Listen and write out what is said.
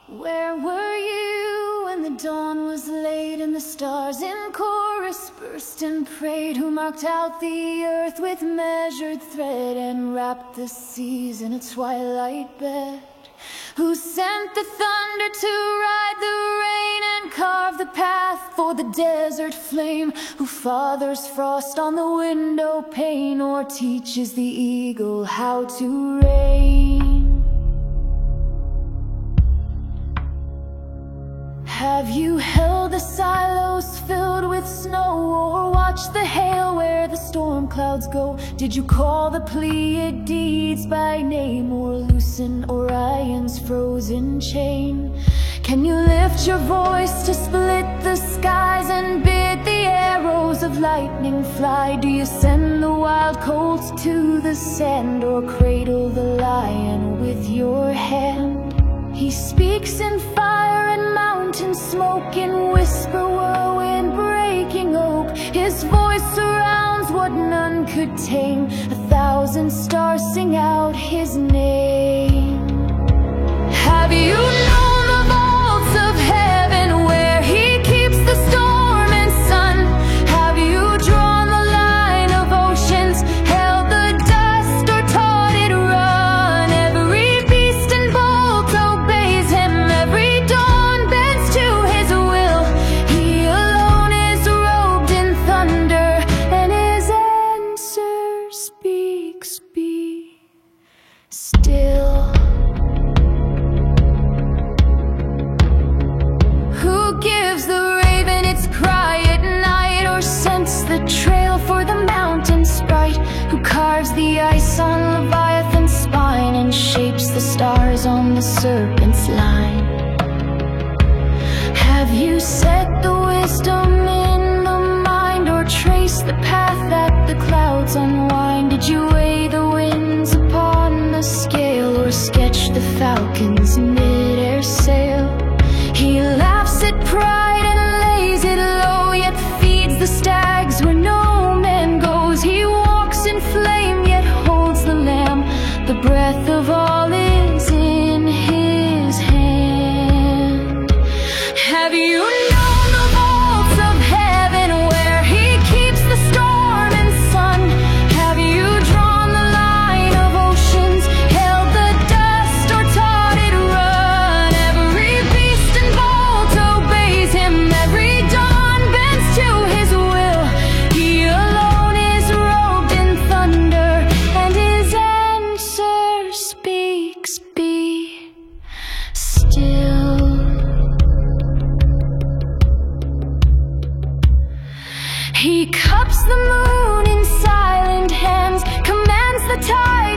Where were you when the dawn was late and the stars in chorus burst and prayed? Who marked out the earth with measured thread and wrapped the seas in a twilight bed? Who sent the thunder to ride the rain and carve the path for the desert flame? Who fathers frost on the window pane or teaches the eagle how to reign? Have you held the silos filled with snow, or watched the hail where the storm clouds go? Did you call the Pleiades by name, or loosen Orion's frozen chain? Can you lift your voice to split the skies and bid the arrows of lightning fly? Do you send the wild colts to the sand, or cradle the lion with your hand? He speaks in fire and mountain smoke, in whisper whirlwind breaking oak. His voice surrounds what none could tame. 1,000 stars sing out his name. Have you known the vaults of heaven where he keeps the storm and sun? Have you drawn the line of oceans, held the dust, or taught it run? Every beast and bolt obeys him, every dawn bends to his will. He alone is robed in thunder, and his answer speaks, be still. Who gives the raven its cry at night, or scents the trail for the mountain sprite? Who carves the ice on Leviathan's spine and shapes the stars on the serpent's line? Have you set the wisdom in the mind, or traced the path that the clouds unwind? Did you weigh the winds upon the scale, or sketch the falcon's mid-air sail? He laughs at pride and lays it low, yet feeds the stags where no man goes. He walks in flame, yet holds the lamb. The breath of all is in his hand. Have you known the vaults of heaven where he keeps the storm and sun? Have you drawn the line of oceans, held the dust, or taught it run? Every beast and bolt obeys him, every dawn bends to his will. He alone is robed in thunder, and his answer speaks, be still. He cups the moon in silent hands, commands the tide